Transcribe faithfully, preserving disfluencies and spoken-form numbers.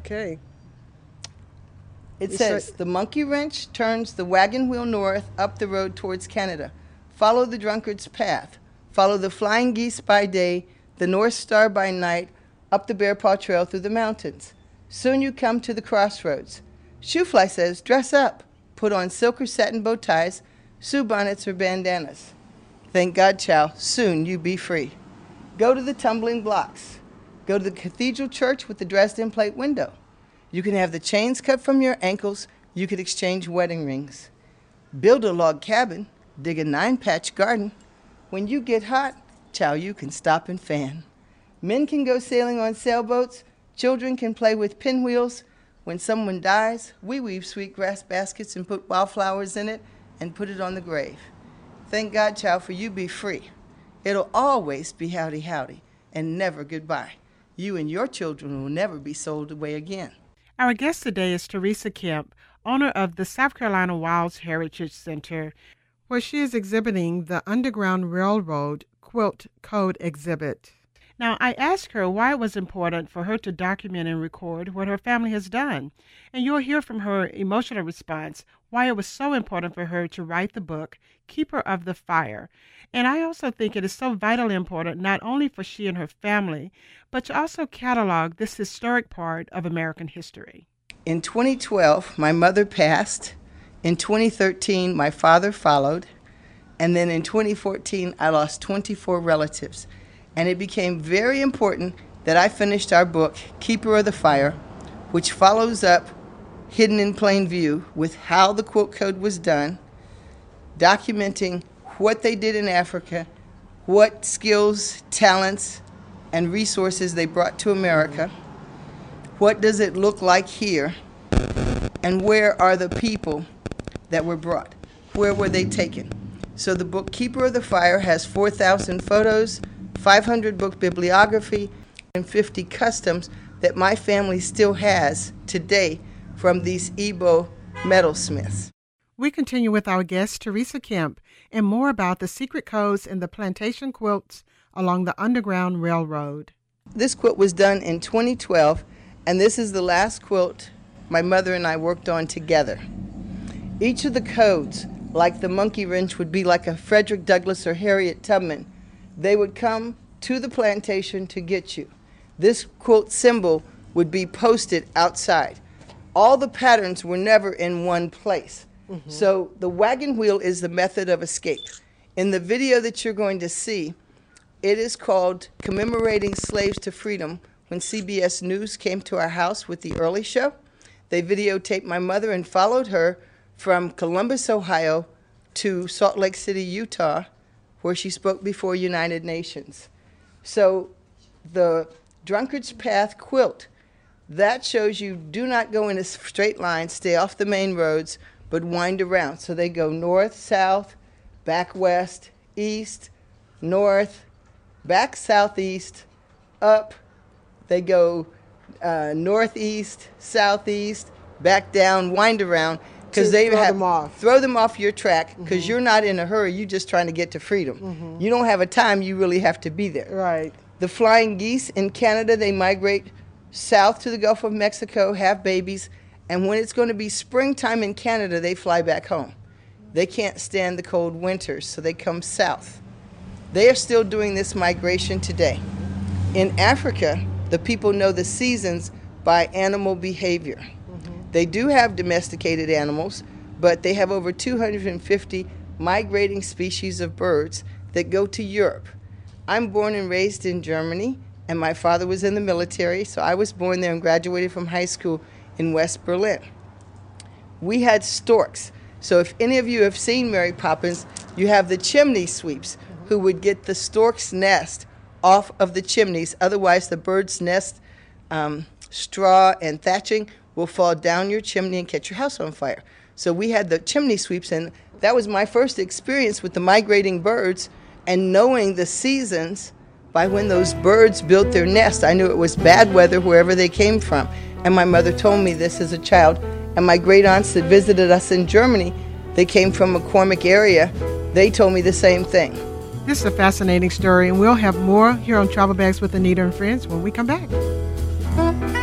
Okay. It You says, said- the monkey wrench turns the wagon wheel north up the road towards Canada. Follow the drunkard's path. Follow the flying geese by day, the North Star by night, up the Bear Paw Trail through the mountains. Soon you come to the crossroads. Shoefly says, dress up. Put on silk or satin bow ties, Sioux bonnets or bandanas. Thank God, Chow, soon you be free. Go to the tumbling blocks. Go to the cathedral church with the Dresden plate window. You can have the chains cut from your ankles. You could exchange wedding rings. Build a log cabin. Dig a nine-patch garden. When you get hot, Chow, you can stop and fan. Men can go sailing on sailboats. Children can play with pinwheels. When someone dies, we weave sweetgrass baskets and put wildflowers in it and put it on the grave. Thank God, Chow, for you be free. It'll always be howdy howdy and never goodbye. You and your children will never be sold away again. Our guest today is Teresa Kemp, owner of the South Carolina Wilds Heritage Center, where she is exhibiting the Underground Railroad Quilt Code exhibit. Now, I asked her why it was important for her to document and record what her family has done, and you'll hear from her emotional response why it was so important for her to write the book, Keeper of the Fire. And I also think it is so vitally important not only for she and her family, but to also catalog this historic part of American history. In twenty twelve, my mother passed. In twenty thirteen, my father followed. And then in twenty fourteen, I lost twenty-four relatives. And it became very important that I finished our book, Keeper of the Fire, which follows up Hidden in Plain View with how the quilt code was done, documenting what they did in Africa, what skills, talents, and resources they brought to America, what does it look like here, and where are the people that were brought? Where were they taken? So the book Keeper of the Fire has four thousand photos, five hundred book bibliography, and fifty customs that my family still has today from these Igbo metalsmiths. We continue with our guest, Teresa Kemp, and more about the secret codes in the plantation quilts along the Underground Railroad. This quilt was done in twenty twelve, and this is the last quilt my mother and I worked on together. Each of the codes, like the monkey wrench, would be like a Frederick Douglass or Harriet Tubman. They would come to the plantation to get you. This quilt symbol would be posted outside. All the patterns were never in one place. Mm-hmm. So the wagon wheel is the method of escape. In the video that you're going to see, it is called Commemorating Slaves to Freedom. When C B S News came to our house with the early show, they videotaped my mother and followed her from Columbus, Ohio to Salt Lake City, Utah, where she spoke before United Nations. So the Drunkard's Path quilt, that shows you do not go in a straight line, stay off the main roads, but wind around. So they go north, south, back west, east, north, back southeast, up. They go uh, northeast, southeast, back down, wind around. Because they throw have, them off. Throw them off your track, because Mm-hmm. you're not in a hurry. You're just trying to get to freedom. Mm-hmm. You don't have a time. You really have to be there. Right. The flying geese in Canada, they migrate south to the Gulf of Mexico, have babies, and when it's going to be springtime in Canada, they fly back home. They can't stand the cold winters, so they come south. They are still doing this migration today. In Africa, the people know the seasons by animal behavior. They do have domesticated animals, but they have over two hundred fifty migrating species of birds that go to Europe. I'm born and raised in Germany, and my father was in the military, so I was born there and graduated from high school in West Berlin. We had storks. So if any of you have seen Mary Poppins, you have the chimney sweeps who would get the stork's nest off of the chimneys. Otherwise, the bird's nest um, straw and thatching will fall down your chimney and catch your house on fire. So we had the chimney sweeps, and that was my first experience with the migrating birds and knowing the seasons by when those birds built their nest. I knew it was bad weather wherever they came from. And my mother told me this as a child. And my great aunts that visited us in Germany, they came from McCormick area, they told me the same thing. This is a fascinating story, and we'll have more here on Travel Bags with Anita and Friends when we come back.